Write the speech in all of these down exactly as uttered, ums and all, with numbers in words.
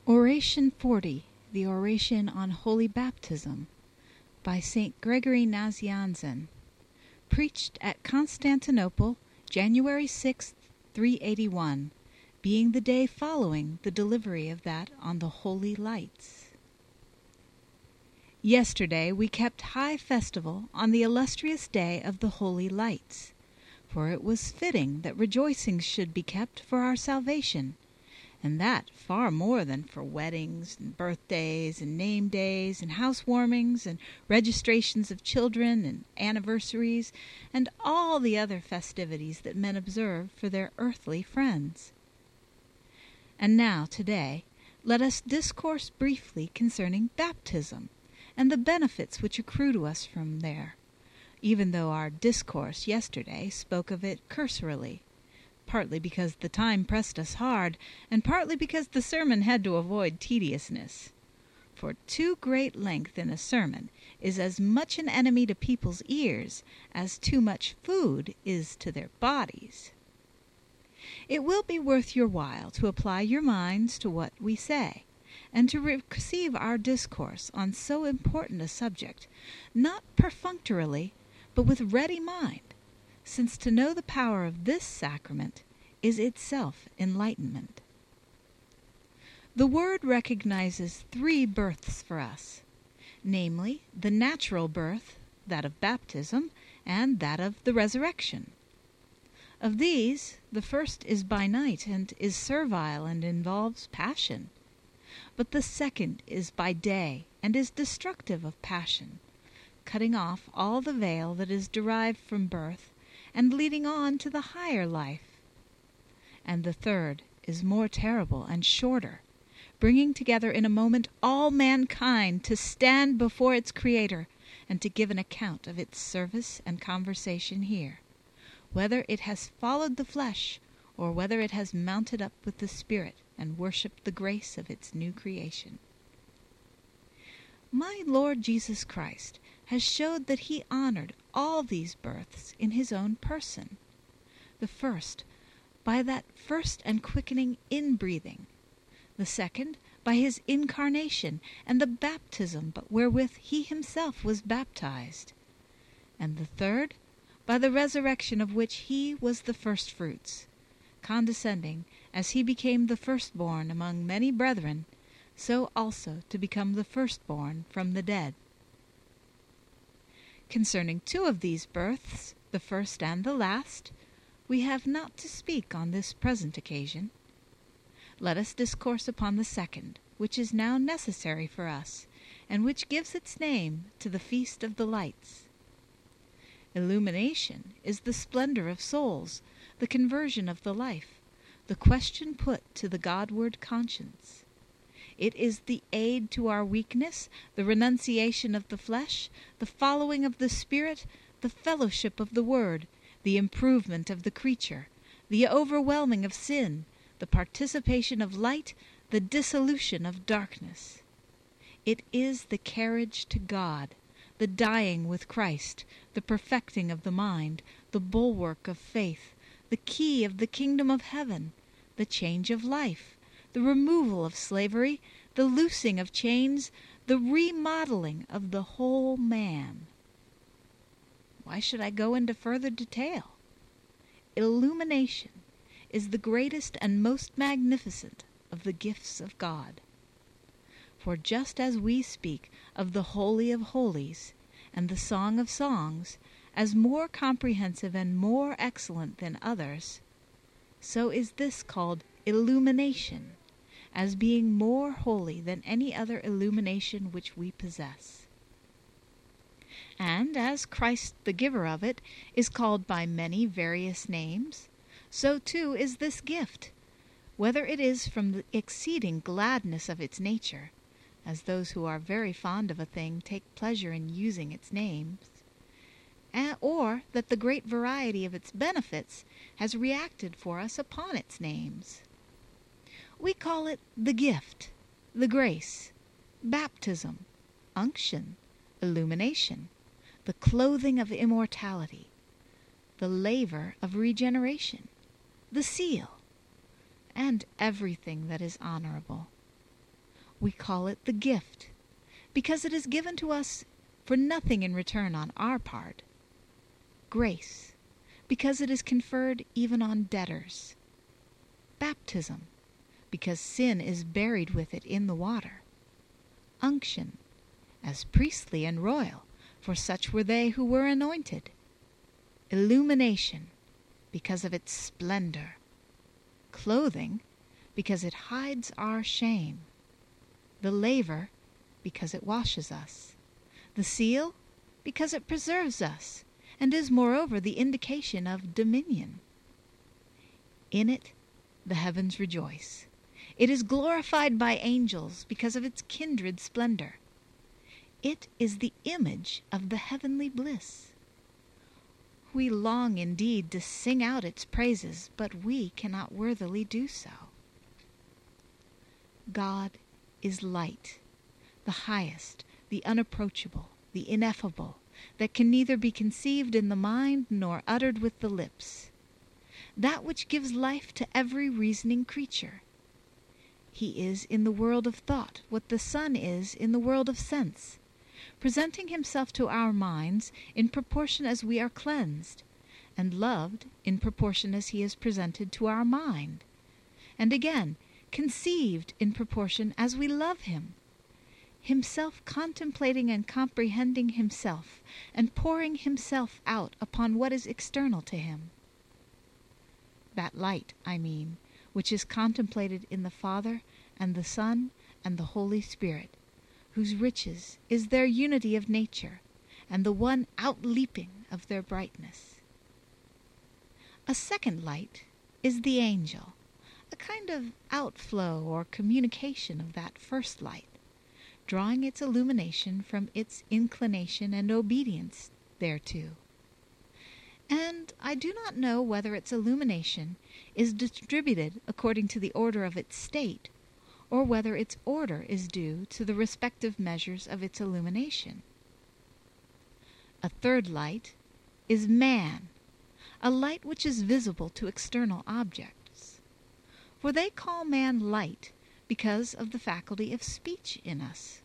Oration forty, the Oration on Holy Baptism, by Saint Gregory Nazianzen, preached at Constantinople, January sixth, three eighty-one, being the day following the delivery of that on the Holy Lights. Yesterday we kept high festival on the illustrious day of the Holy Lights, for it was fitting that rejoicings should be kept for our salvation, and that far more than for weddings and birthdays and name days and housewarmings and registrations of children and anniversaries and all the other festivities that men observe for their earthly friends. And now, today, let us discourse briefly concerning baptism and the benefits which accrue to us from there, even though our discourse yesterday spoke of it cursorily, partly because the time pressed us hard, and partly because the sermon had to avoid tediousness. For too great length in a sermon is as much an enemy to people's ears as too much food is to their bodies. It will be worth your while to apply your minds to what we say, and to receive our discourse on so important a subject, not perfunctorily, but with ready mind, since to know the power of this sacrament is itself enlightenment. The Word recognizes three births for us, namely the natural birth, that of baptism, and that of the resurrection. Of these, the first is by night and is servile and involves passion, but the second is by day and is destructive of passion, cutting off all the veil that is derived from birth and leading on to the higher life. And the third is more terrible and shorter, bringing together in a moment all mankind to stand before its Creator and to give an account of its service and conversation here, whether it has followed the flesh or whether it has mounted up with the Spirit and worshipped the grace of its new creation. My Lord Jesus Christ has showed that he honored all these births in his own person. The first, by that first and quickening inbreathing; the second, by his incarnation and the baptism wherewith he himself was baptized; and the third, by the resurrection of which he was the firstfruits, condescending, as he became the firstborn among many brethren, so also to become the firstborn from the dead. Concerning two of these births, the first and the last, we have not to speak on this present occasion. Let us discourse upon the second, which is now necessary for us, and which gives its name to the Feast of the Lights. Illumination is the splendor of souls, the conversion of the life, the question put to the Godward conscience. It is the aid to our weakness, the renunciation of the flesh, the following of the Spirit, the fellowship of the Word, the improvement of the creature, the overwhelming of sin, the participation of light, the dissolution of darkness. It is the carriage to God, the dying with Christ, the perfecting of the mind, the bulwark of faith, the key of the kingdom of heaven, the change of life, the removal of slavery, the loosing of chains, the remodeling of the whole man. Why should I go into further detail? Illumination is the greatest and most magnificent of the gifts of God. For just as we speak of the Holy of Holies and the Song of Songs as more comprehensive and more excellent than others, so is this called illumination, as being more holy than any other illumination which we possess. And as Christ the giver of it is called by many various names, so too is this gift, whether it is from the exceeding gladness of its nature, as those who are very fond of a thing take pleasure in using its names, or that the great variety of its benefits has reacted for us upon its names. We call it the gift, the grace, baptism, unction, illumination, the clothing of immortality, the laver of regeneration, the seal, and everything that is honorable. We call it the gift, because it is given to us for nothing in return on our part. Grace, because it is conferred even on debtors. Baptism, because sin is buried with it in the water. Unction, as priestly and royal, for such were they who were anointed. Illumination, because of its splendor. Clothing, because it hides our shame. The laver, because it washes us. The seal, because it preserves us, and is moreover the indication of dominion. In it the heavens rejoice. It is glorified by angels because of its kindred splendor. It is the image of the heavenly bliss. We long indeed to sing out its praises, but we cannot worthily do so. God is light, the highest, the unapproachable, the ineffable, that can neither be conceived in the mind nor uttered with the lips, that which gives life to every reasoning creature. He is in the world of thought what the sun is in the world of sense, presenting himself to our minds in proportion as we are cleansed, and loved in proportion as he is presented to our mind, and again conceived in proportion as we love him, himself contemplating and comprehending himself, and pouring himself out upon what is external to him. That light, I mean, which is contemplated in the Father and the Son and the Holy Spirit, whose riches is their unity of nature, and the one outleaping of their brightness. A second light is the angel, a kind of outflow or communication of that first light, drawing its illumination from its inclination and obedience thereto. And I do not know whether its illumination is distributed according to the order of its state, or whether its order is due to the respective measures of its illumination. A third light is man, a light which is visible to external objects. For they call man light because of the faculty of speech in us.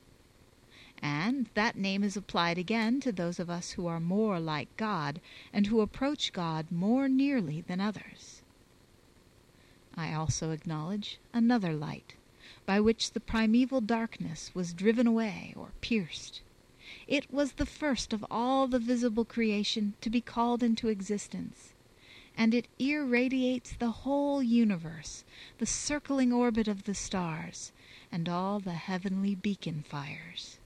And that name is applied again to those of us who are more like God, and who approach God more nearly than others. I also acknowledge another light, by which the primeval darkness was driven away or pierced. It was the first of all the visible creation to be called into existence, and it irradiates the whole universe, the circling orbit of the stars, and all the heavenly beacon fires.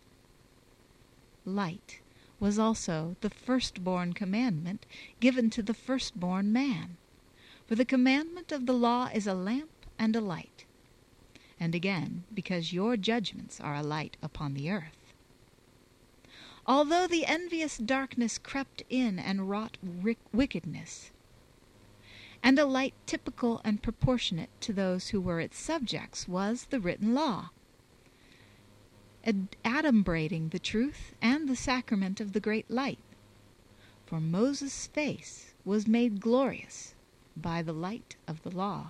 Light was also the firstborn commandment given to the firstborn man, for the commandment of the law is a lamp and a light, and again, because your judgments are a light upon the earth. Although the envious darkness crept in and wrought wickedness, and a light typical and proportionate to those who were its subjects was the written law, adumbrating the truth and the sacrament of the great light. For Moses' face was made glorious by the light of the law.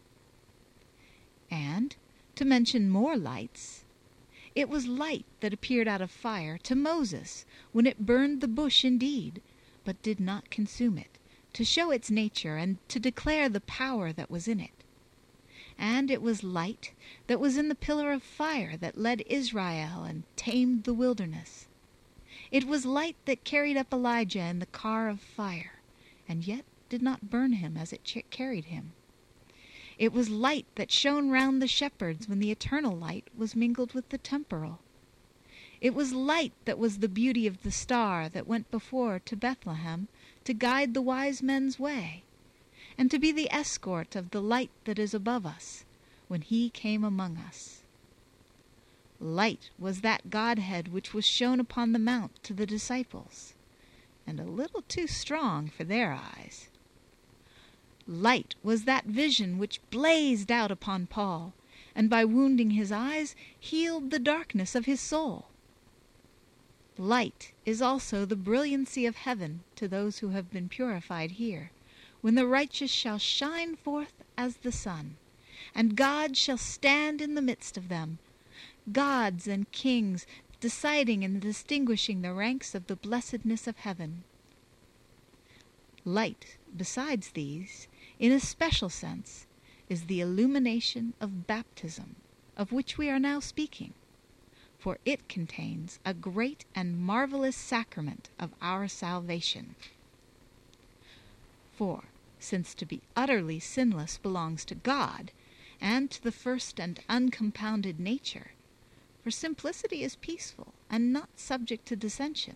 And, to mention more lights, it was light that appeared out of fire to Moses when it burned the bush indeed, but did not consume it, to show its nature and to declare the power that was in it. And it was light that was in the pillar of fire that led Israel and tamed the wilderness. It was light that carried up Elijah in the car of fire, and yet did not burn him as it ch- carried him. It was light that shone round the shepherds when the eternal light was mingled with the temporal. It was light that was the beauty of the star that went before to Bethlehem to guide the wise men's way, and to be the escort of the light that is above us when he came among us. Light was that Godhead which was shown upon the mount to the disciples, and a little too strong for their eyes. Light was that vision which blazed out upon Paul, and by wounding his eyes healed the darkness of his soul. Light is also the brilliancy of heaven to those who have been purified here, when the righteous shall shine forth as the sun, and God shall stand in the midst of them, gods and kings, deciding and distinguishing the ranks of the blessedness of heaven. Light, besides these, in a special sense, is the illumination of baptism, of which we are now speaking, for it contains a great and marvelous sacrament of our salvation. For, since to be utterly sinless belongs to God, and to the first and uncompounded nature, for simplicity is peaceful and not subject to dissension.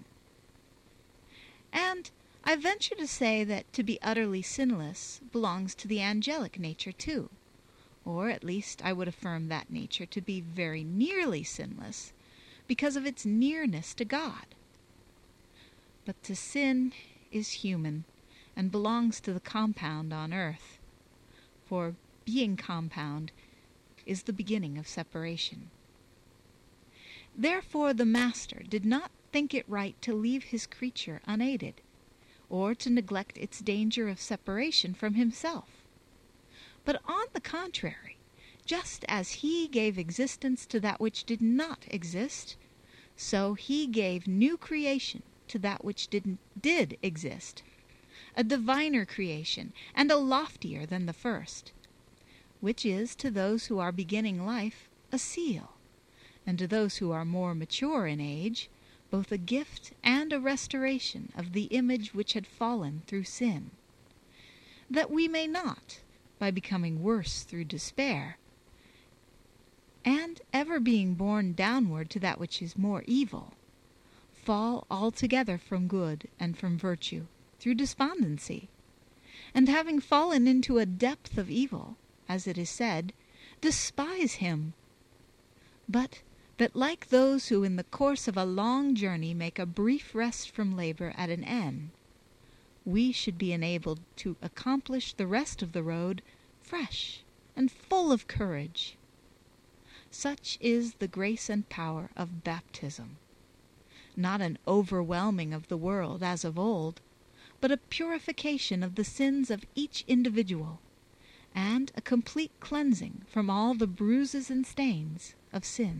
And I venture to say that to be utterly sinless belongs to the angelic nature too, or at least I would affirm that nature to be very nearly sinless, because of its nearness to God. But to sin is human, and belongs to the compound on earth, for being compound is the beginning of separation. Therefore the Master did not think it right to leave his creature unaided, or to neglect its danger of separation from himself. But on the contrary, just as he gave existence to that which did not exist, so he gave new creation to that which did, did exist, a diviner creation and a loftier than the first, which is to those who are beginning life a seal, and to those who are more mature in age both a gift and a restoration of the image which had fallen through sin, that we may not, by becoming worse through despair, and ever being borne downward to that which is more evil, fall altogether from good and from virtue through despondency, and having fallen into a depth of evil, as it is said, despise him, but that like those who in the course of a long journey make a brief rest from labor at an inn, we should be enabled to accomplish the rest of the road fresh and full of courage. Such is the grace and power of baptism, not an overwhelming of the world as of old, but a purification of the sins of each individual, and a complete cleansing from all the bruises and stains of sin.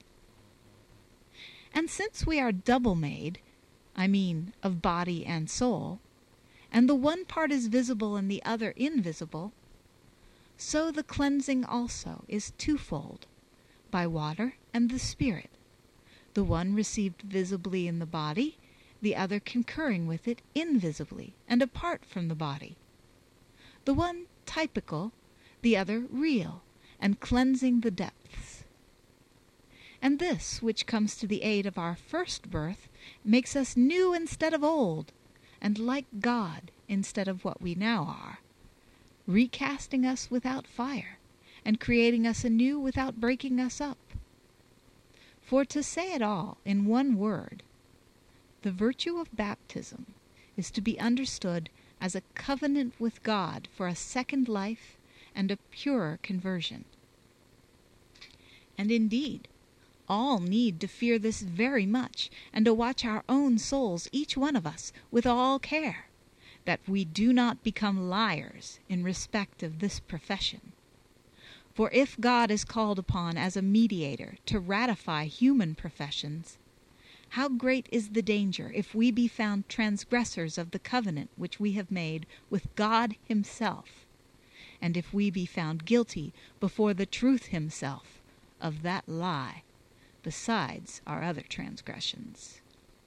And since we are double-made, I mean of body and soul, and the one part is visible and the other invisible, so the cleansing also is twofold, by water and the Spirit, the one received visibly in the body, the other concurring with it invisibly and apart from the body, the one typical, the other real, and cleansing the depths. And this, which comes to the aid of our first birth, makes us new instead of old, and like God instead of what we now are, recasting us without fire, and creating us anew without breaking us up. For to say it all in one word, the virtue of baptism is to be understood as a covenant with God for a second life and a purer conversion. And indeed, all need to fear this very much, and to watch our own souls, each one of us, with all care, that we do not become liars in respect of this profession. For if God is called upon as a mediator to ratify human professions, how great is the danger if we be found transgressors of the covenant which we have made with God himself, and if we be found guilty before the truth himself of that lie, besides our other transgressions.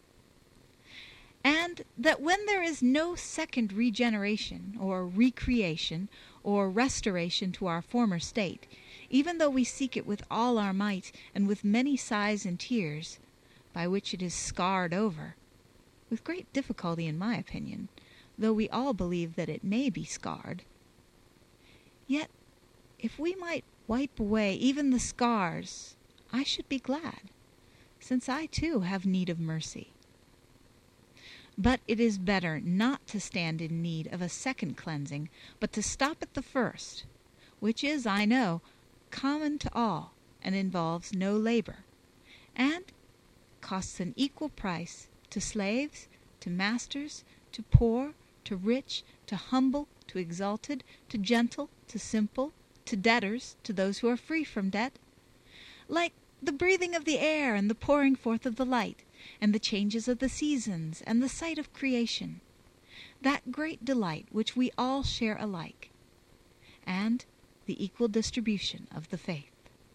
And that when there is no second regeneration, or recreation, or restoration to our former state, even though we seek it with all our might, and with many sighs and tears, by which it is scarred over, with great difficulty in my opinion, though we all believe that it may be scarred, yet if we might wipe away even the scars, I should be glad, since I too have need of mercy. But it is better not to stand in need of a second cleansing, but to stop at the first, which is, I know, common to all, and involves no labor, and costs an equal price to slaves, to masters, to poor, to rich, to humble, to exalted, to gentle, to simple, to debtors, to those who are free from debt, like the breathing of the air and the pouring forth of the light, and the changes of the seasons and the sight of creation, that great delight which we all share alike, and the equal distribution of the faith.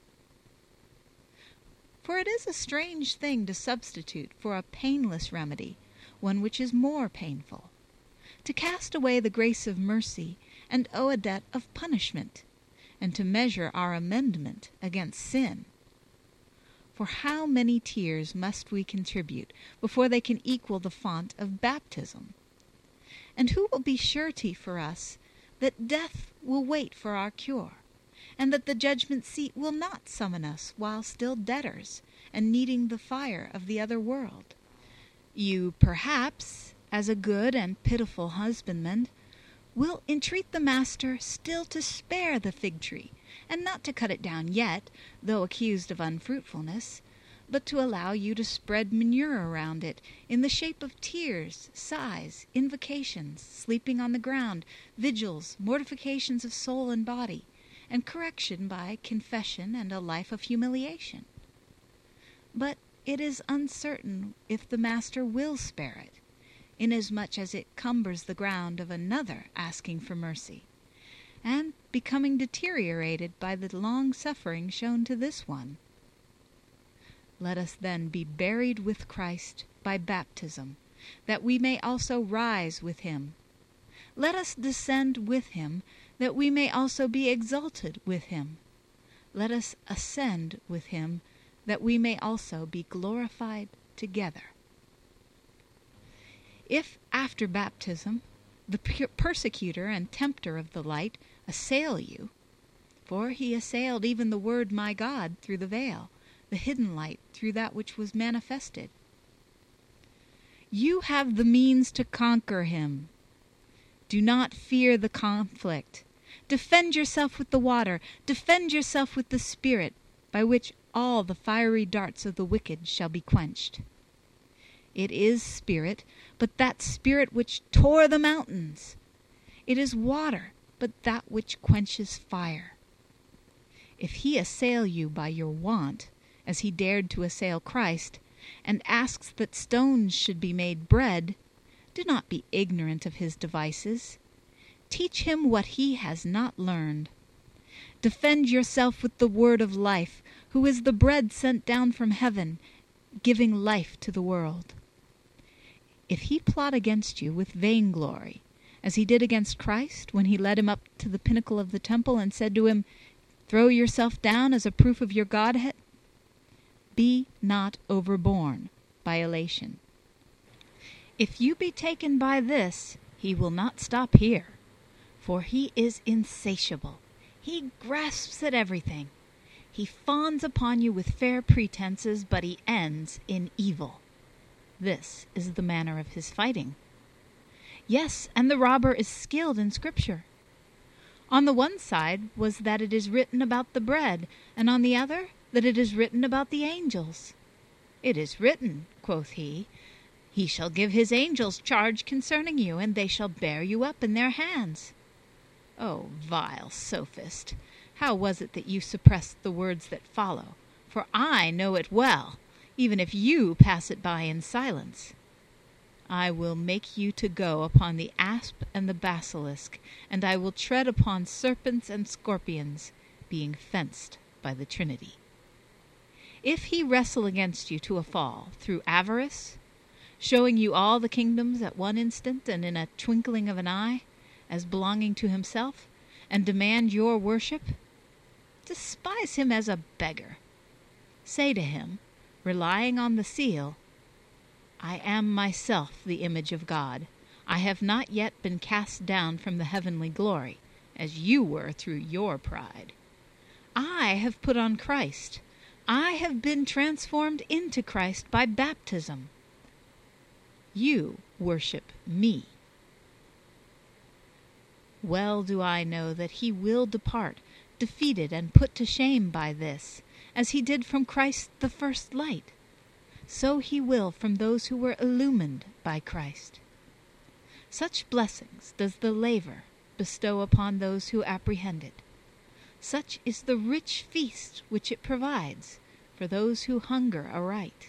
For it is a strange thing to substitute for a painless remedy one which is more painful, to cast away the grace of mercy and owe a debt of punishment, and to measure our amendment against sin. For how many tears must we contribute before they can equal the font of baptism? And who will be surety for us that death will wait for our cure, and that the judgment seat will not summon us while still debtors and needing the fire of the other world? You, perhaps, as a good and pitiful husbandman, will entreat the master still to spare the fig tree, and not to cut it down yet, though accused of unfruitfulness, but to allow you to spread manure around it in the shape of tears, sighs, invocations, sleeping on the ground, vigils, mortifications of soul and body, and correction by confession and a life of humiliation. But it is uncertain if the master will spare it, inasmuch as it cumbers the ground of another asking for mercy, and becoming deteriorated by the long suffering shown to this one. Let us then be buried with Christ by baptism, that we may also rise with him. Let us descend with him, that we may also be exalted with him. Let us ascend with him, that we may also be glorified together. If after baptism the persecutor and tempter of the light assail you, for he assailed even the word my God through the veil, the hidden light through that which was manifested, you have the means to conquer him. Do not fear the conflict. Defend yourself with the water. Defend yourself with the Spirit, by which all the fiery darts of the wicked shall be quenched. It is spirit, but that spirit which tore the mountains. It is water, but that which quenches fire. If he assail you by your want, as he dared to assail Christ, and asks that stones should be made bread, do not be ignorant of his devices. Teach him what he has not learned. Defend yourself with the word of life, who is the bread sent down from heaven, giving life to the world. If he plot against you with vainglory, as he did against Christ when he led him up to the pinnacle of the temple and said to him, "Throw yourself down as a proof of your Godhead," be not overborne by elation. If you be taken by this, he will not stop here, for he is insatiable. He grasps at everything. He fawns upon you with fair pretenses, but he ends in evil. This is the manner of his fighting. Yes, and the robber is skilled in Scripture. On the one side was that it is written about the bread, and on the other that it is written about the angels. It is written, quoth he, he shall give his angels charge concerning you, and they shall bear you up in their hands. O vile sophist, how was it that you suppressed the words that follow? For I know it well, even if you pass it by in silence. I will make you to go upon the asp and the basilisk, and I will tread upon serpents and scorpions, being fenced by the Trinity. If he wrestle against you to a fall through avarice, showing you all the kingdoms at one instant and in a twinkling of an eye, as belonging to himself, and demand your worship, despise him as a beggar. Say to him, relying on the seal, I am myself the image of God. I have not yet been cast down from the heavenly glory, as you were through your pride. I have put on Christ. I have been transformed into Christ by baptism. You worship me. Well do I know that he will depart, defeated and put to shame by this, as he did from Christ the first light. So he will from those who were illumined by Christ. Such blessings does the laver bestow upon those who apprehend it. Such is the rich feast which it provides, for those who hunger aright.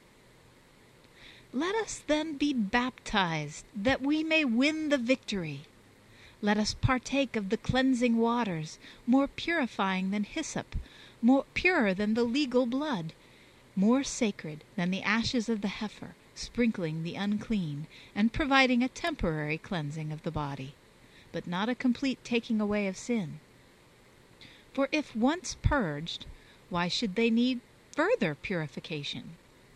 Let us then be baptized, that we may win the victory. Let us partake of the cleansing waters, more purifying than hyssop, more purer than the legal blood, more sacred than the ashes of the heifer, sprinkling the unclean, and providing a temporary cleansing of the body, but not a complete taking away of sin. For if once purged, why should they need further purification?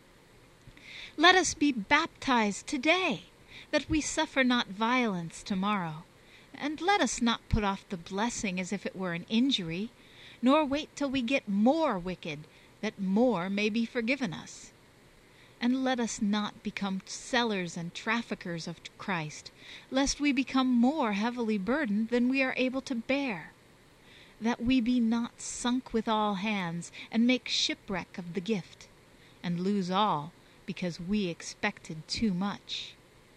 Let us be baptized today, that we suffer not violence tomorrow. And let us not put off the blessing as if it were an injury, nor wait till we get more wicked, that more may be forgiven us. And let us not become sellers and traffickers of Christ, lest we become more heavily burdened than we are able to bear, that we be not sunk with all hands, and make shipwreck of the gift, and lose all, because we expected too much.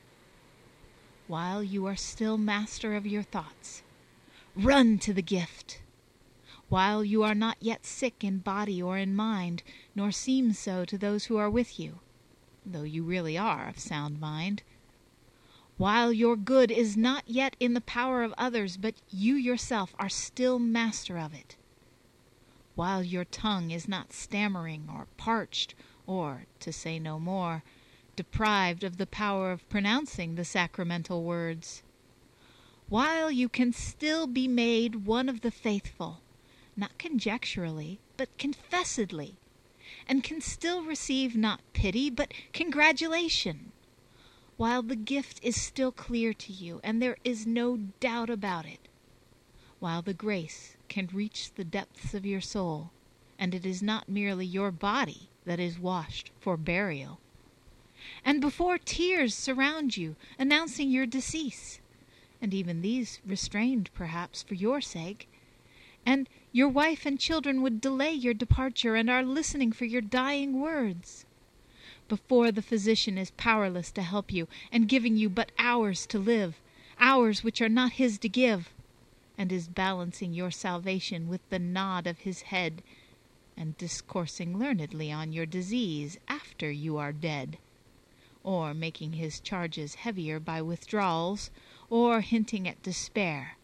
While you are still master of your thoughts, run to the gift. While you are not yet sick in body or in mind, nor seem so to those who are with you, though you really are of sound mind. While your good is not yet in the power of others, but you yourself are still master of it. While your tongue is not stammering or parched, or, to say no more, deprived of the power of pronouncing the sacramental words. While you can still be made one of the faithful, not conjecturally, but confessedly, and can still receive not pity, but congratulation. While the gift is still clear to you, and there is no doubt about it. While the grace can reach the depths of your soul, and it is not merely your body that is washed for burial. And before tears surround you, announcing your decease, and even these restrained perhaps for your sake, and your wife and children would delay your departure and are listening for your dying words. Before the physician is powerless to help you, and giving you but hours to live, hours which are not his to give, and is balancing your salvation with the nod of his head, and discoursing learnedly on your disease after you are dead, or making his charges heavier by withdrawals, or hinting at despair.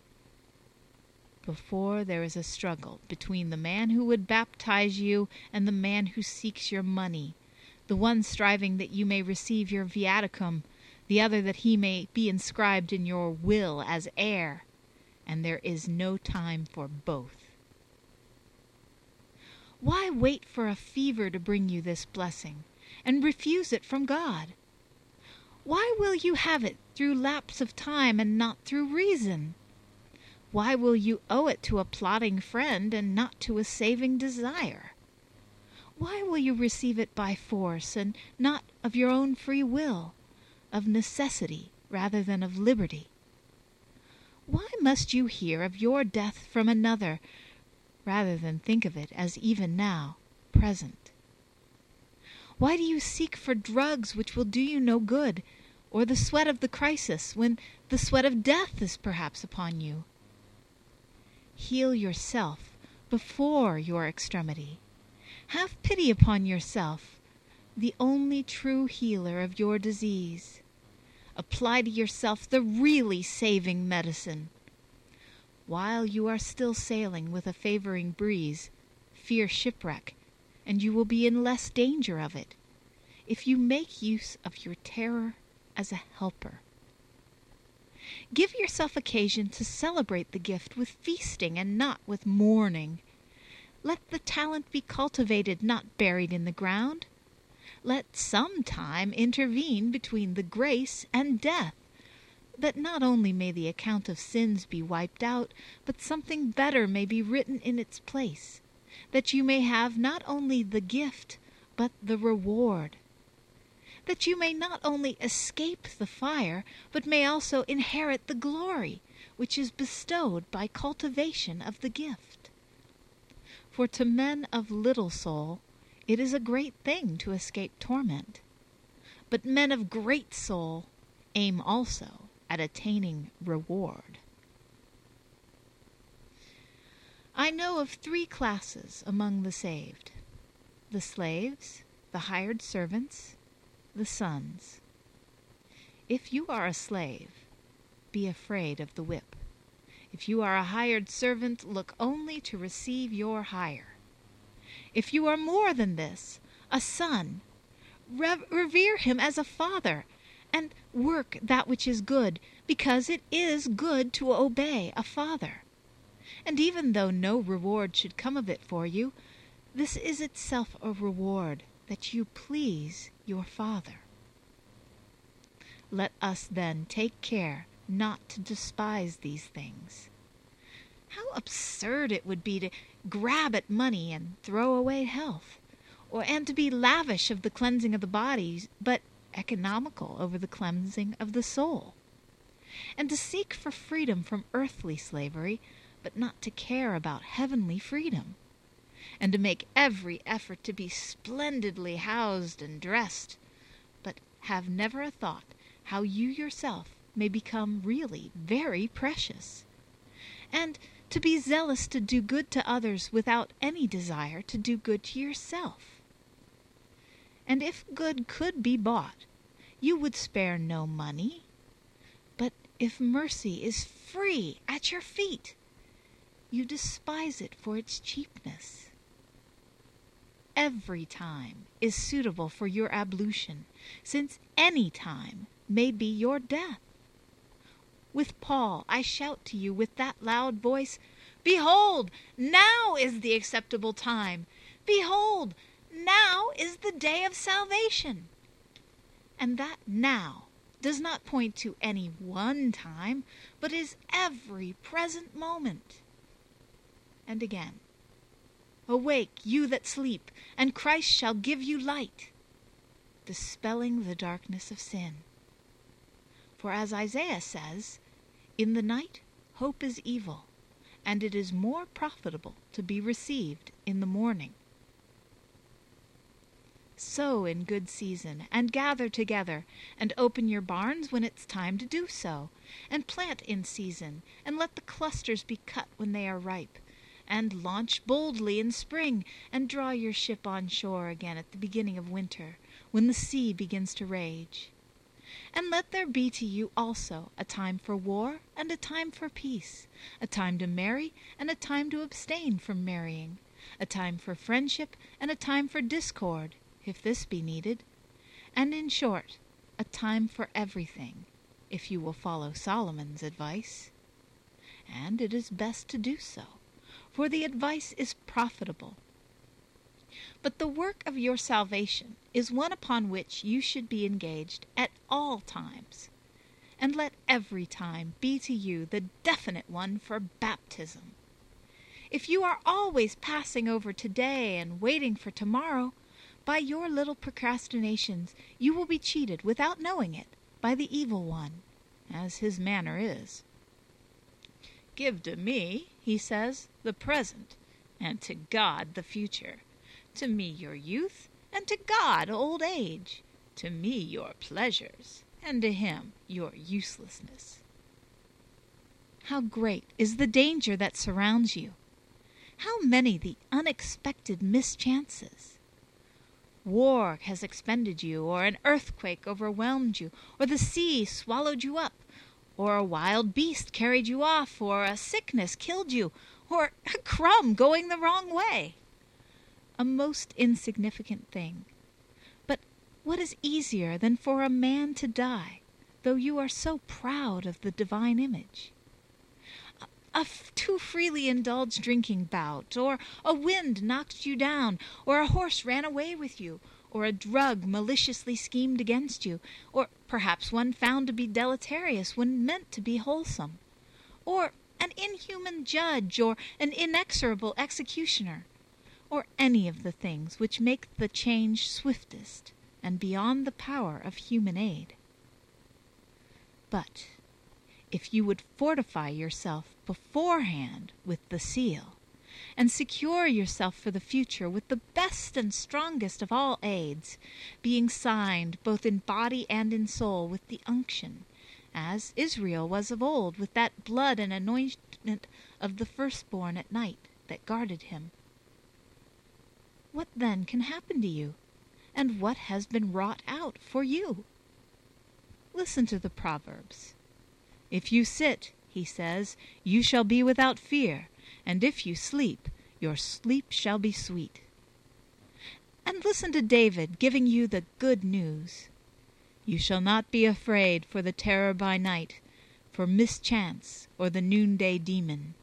Before there is a struggle between the man who would baptize you and the man who seeks your money, the one striving that you may receive your viaticum, the other that he may be inscribed in your will as heir, and there is no time for both. Why wait for a fever to bring you this blessing, and refuse it from God? Why will you have it through lapse of time and not through reason? Why will you owe it to a plotting friend and not to a saving desire? Why will you receive it by force and not of your own free will, of necessity rather than of liberty? Why must you hear of your death from another, rather than think of it as even now present? Why do you seek for drugs which will do you no good, or the sweat of the crisis, when the sweat of death is perhaps upon you? Heal yourself before your extremity. Have pity upon yourself, the only true healer of your disease. Apply to yourself the really saving medicine. While you are still sailing with a favoring breeze, fear shipwreck, and you will be in less danger of it, if you make use of your terror as a helper. Give yourself occasion to celebrate the gift with feasting and not with mourning. Let the talent be cultivated, not buried in the ground. Let some time intervene between the grace and death, that not only may the account of sins be wiped out, but something better may be written in its place, that you may have not only the gift, but the reward. That you may not only escape the fire, but may also inherit the glory which is bestowed by cultivation of the gift. For to men of little soul it is a great thing to escape torment, but men of great soul aim also at attaining reward. I know of three classes among the saved. the slaves, the hired servants, the sons. If you are a slave, be afraid of the whip. If you are a hired servant, look only to receive your hire. If you are more than this, a son, rev- revere him as a father, and work that which is good, because it is good to obey a father. And even though no reward should come of it for you, this is itself a reward, that you please your Father. Let us then take care not to despise these things. How absurd it would be to grab at money and throw away health, or and to be lavish of the cleansing of the body, but economical over the cleansing of the soul, and to seek for freedom from earthly slavery, but not to care about heavenly freedom, and to make every effort to be splendidly housed and dressed, but have never a thought how you yourself may become really very precious, and to be zealous to do good to others without any desire to do good to yourself. And if good could be bought, you would spare no money. But if mercy is free at your feet, you despise it for its cheapness. Every time is suitable for your ablution, since any time may be your death. With Paul I shout to you with that loud voice, Behold, now is the acceptable time. Behold, now is the day of salvation. And that now does not point to any one time, but is every present moment. And again, Awake, you that sleep, and Christ shall give you light, dispelling the darkness of sin. For as Isaiah says, In the night hope is evil, and it is more profitable to be received in the morning. Sow in good season, and gather together, and open your barns when it's time to do so, and plant in season, and let the clusters be cut when they are ripe, and launch boldly in spring, and draw your ship on shore again at the beginning of winter, when the sea begins to rage. And let there be to you also a time for war and a time for peace, a time to marry and a time to abstain from marrying, a time for friendship and a time for discord, if this be needed, and in short, a time for everything, if you will follow Solomon's advice. And it is best to do so, for the advice is profitable. But the work of your salvation is one upon which you should be engaged at all times, and let every time be to you the definite one for baptism. If you are always passing over today and waiting for tomorrow, by your little procrastinations you will be cheated without knowing it by the evil one, as his manner is. Give to me, he says, the present, and to God the future. To me your youth, and to God old age. To me your pleasures, and to him your uselessness. How great is the danger that surrounds you! How many the unexpected mischances! War has expended you, or an earthquake overwhelmed you, or the sea swallowed you up, or a wild beast carried you off, or a sickness killed you, or a crumb going the wrong way. A most insignificant thing. But what is easier than for a man to die, though you are so proud of the divine image? A, a f- too freely indulged drinking bout, or a wind knocked you down, or a horse ran away with you, or a drug maliciously schemed against you, or perhaps one found to be deleterious when meant to be wholesome, or an inhuman judge, or an inexorable executioner, or any of the things which make the change swiftest and beyond the power of human aid. But if you would fortify yourself beforehand with the seal, and secure yourself for the future with the best and strongest of all aids, being signed both in body and in soul with the unction, as Israel was of old with that blood and anointment of the firstborn at night that guarded him. what then can happen to you, and what has been wrought out for you? Listen to the Proverbs. If you sit, he says, you shall be without fear, and if you sleep, your sleep shall be sweet. And listen to David giving you the good news. You shall not be afraid for the terror by night, for mischance or the noonday demon.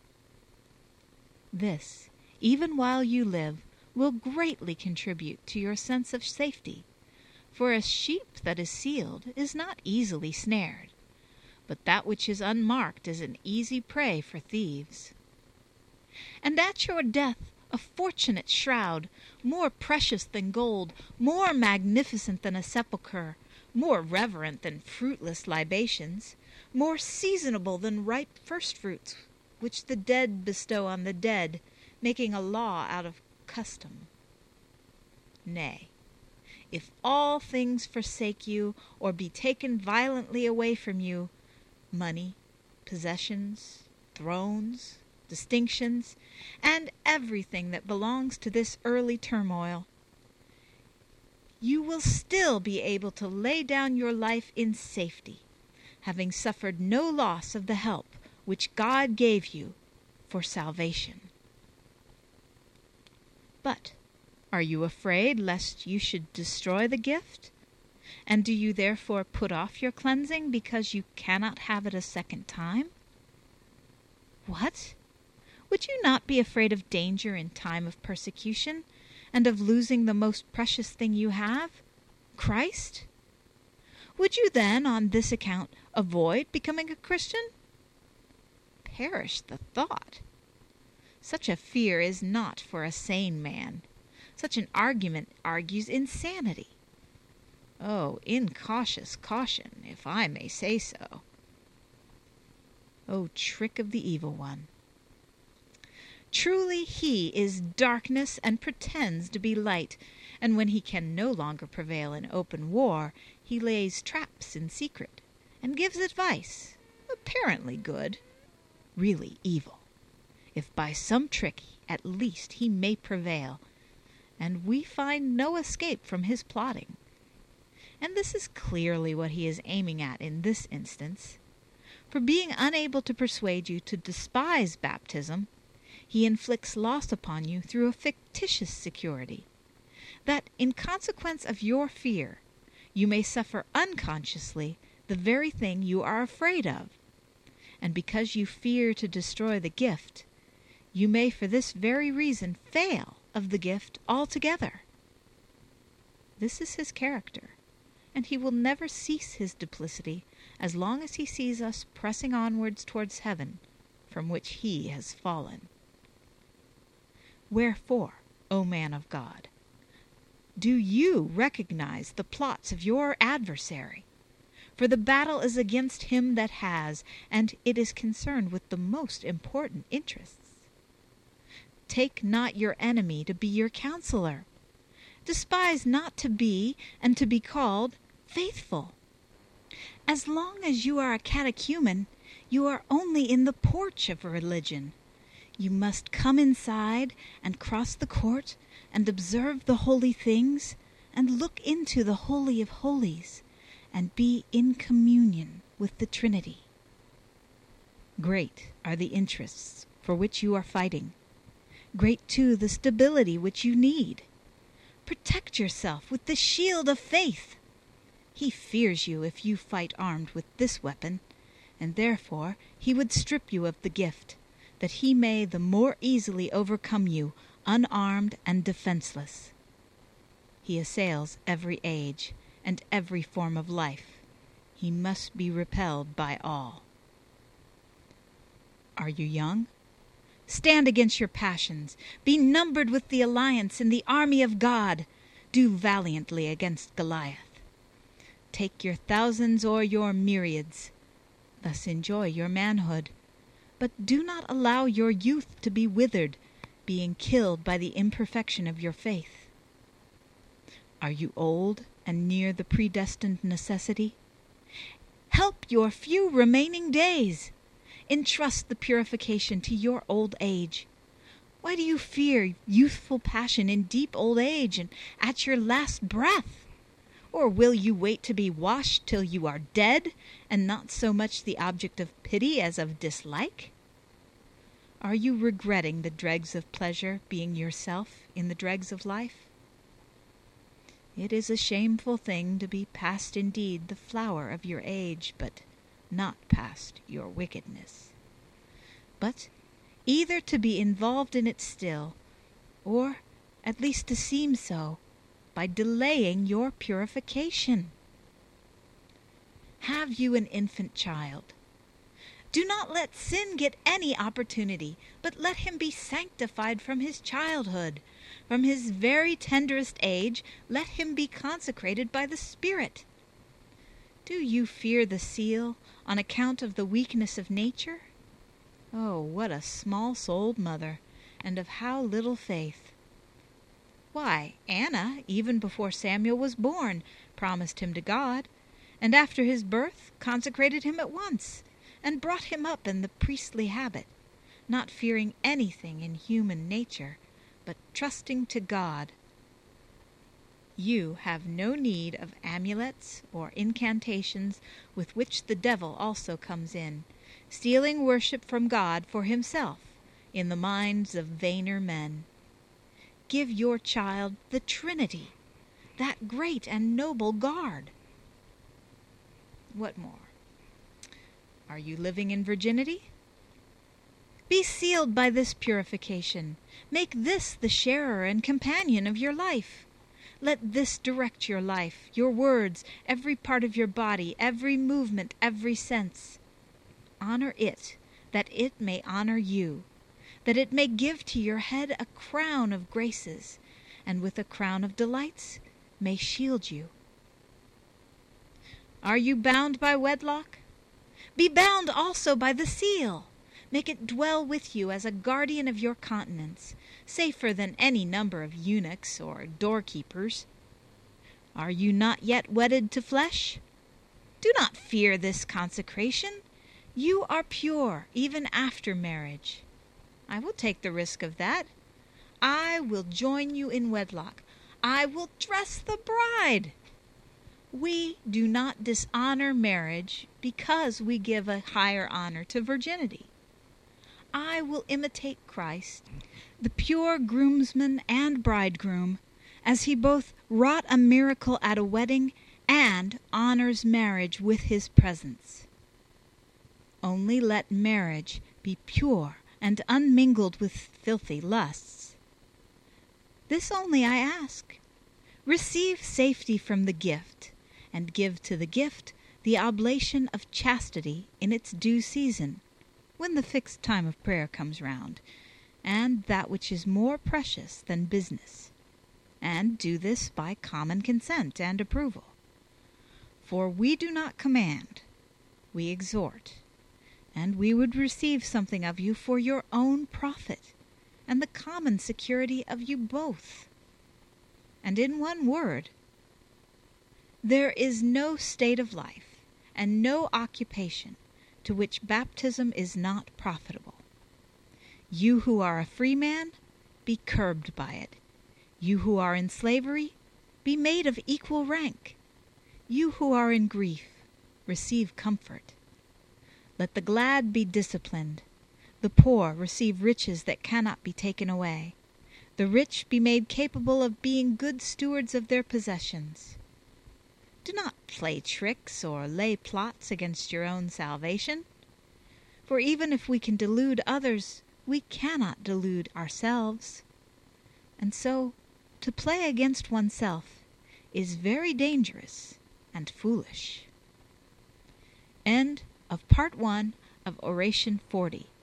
This, even while you live, will greatly contribute to your sense of safety, for a sheep that is sealed is not easily snared, but that which is unmarked is an easy prey for thieves. And at your death a fortunate shroud, more precious than gold, more magnificent than a sepulchre, more reverent than fruitless libations, more seasonable than ripe firstfruits, which the dead bestow on the dead, making a law out of custom. Nay, if all things forsake you, or be taken violently away from you, money, possessions, thrones, distinctions, and everything that belongs to this early turmoil, you will still be able to lay down your life in safety, having suffered no loss of the help which God gave you for salvation. But are you afraid lest you should destroy the gift? And do you therefore put off your cleansing because you cannot have it a second time? What? Would you not be afraid of danger in time of persecution, and of losing the most precious thing you have, Christ? Would you then, on this account, avoid becoming a Christian? Perish the thought! Such a fear is not for a sane man. Such an argument argues insanity. Oh, incautious caution, if I may say so. Oh, trick of the evil one! Truly he is darkness and pretends to be light, and when he can no longer prevail in open war, he lays traps in secret, and gives advice, apparently good, really evil, if by some trick at least he may prevail, and we find no escape from his plotting. And this is clearly what he is aiming at in this instance, for being unable to persuade you to despise baptism, he inflicts loss upon you through a fictitious security, that in consequence of your fear you may suffer unconsciously the very thing you are afraid of, and because you fear to destroy the gift, you may for this very reason fail of the gift altogether. This is his character, and he will never cease his duplicity as long as he sees us pressing onwards towards heaven, from which he has fallen. Wherefore, O man of God, do you recognize the plots of your adversary? For the battle is against him that has, and it is concerned with the most important interests. Take not your enemy to be your counselor. Despise not to be, and to be called, faithful. As long as you are a catechumen, you are only in the porch of religion. You must come inside and cross the court and observe the holy things and look into the Holy of Holies and be in communion with the Trinity. Great are the interests for which you are fighting. Great, too, the stability which you need. Protect yourself with the shield of faith. He fears you if you fight armed with this weapon, and therefore he would strip you of the gift, that he may the more easily overcome you, unarmed and defenseless. He assails every age and every form of life. He must be repelled by all. Are you young? Stand against your passions. Be numbered with the alliance in the army of God. Do valiantly against Goliath. Take your thousands or your myriads. Thus enjoy your manhood. But do not allow your youth to be withered, being killed by the imperfection of your faith. Are you old and near the predestined necessity? Help your few remaining days. Entrust the purification to your old age. Why do you fear youthful passion in deep old age and at your last breath? Or will you wait to be washed till you are dead, and not so much the object of pity as of dislike? Are you regretting the dregs of pleasure, being yourself in the dregs of life? It is a shameful thing to be past indeed the flower of your age, but not past your wickedness. But either to be involved in it still, or at least to seem so, by delaying your purification. Have you an infant child? Do not let sin get any opportunity, but let him be sanctified from his childhood. From his very tenderest age, let him be consecrated by the Spirit. Do you fear the seal on account of the weakness of nature? Oh, what a small-souled mother, and of how little faith! Why, Anna, even before Samuel was born, promised him to God, and after his birth consecrated him at once, and brought him up in the priestly habit, not fearing anything in human nature, but trusting to God. You have no need of amulets or incantations with which the devil also comes in, stealing worship from God for himself in the minds of vainer men. Give your child the Trinity, that great and noble guard. What more? Are you living in virginity? Be sealed by this purification. Make this the sharer and companion of your life. Let this direct your life, your words, every part of your body, every movement, every sense. Honor it, that it may honor you, that it may give to your head a crown of graces, and with a crown of delights may shield you. Are you bound by wedlock? Be bound also by the seal. Make it dwell with you as a guardian of your continence, safer than any number of eunuchs or doorkeepers. Are you not yet wedded to flesh? Do not fear this consecration. You are pure even after marriage. I will take the risk of that. I will join you in wedlock. I will dress the bride. We do not dishonor marriage because we give a higher honor to virginity. I will imitate Christ, the pure groomsman and bridegroom, as he both wrought a miracle at a wedding and honors marriage with his presence. Only let marriage be pure and unmingled with filthy lusts. This only I ask. Receive safety from the gift, and give to the gift the oblation of chastity in its due season, when the fixed time of prayer comes round, and that which is more precious than business, and do this by common consent and approval. For we do not command, we exhort, and we would receive something of you for your own profit, and the common security of you both. And in one word, there is no state of life, and no occupation, to which baptism is not profitable. You who are a free man, be curbed by it. You who are in slavery, be made of equal rank. You who are in grief, receive comfort. Let the glad be disciplined, the poor receive riches that cannot be taken away, the rich be made capable of being good stewards of their possessions. Do not play tricks or lay plots against your own salvation, for even if we can delude others, we cannot delude ourselves. And so, to play against oneself is very dangerous and foolish. End of Part One of Oration forty.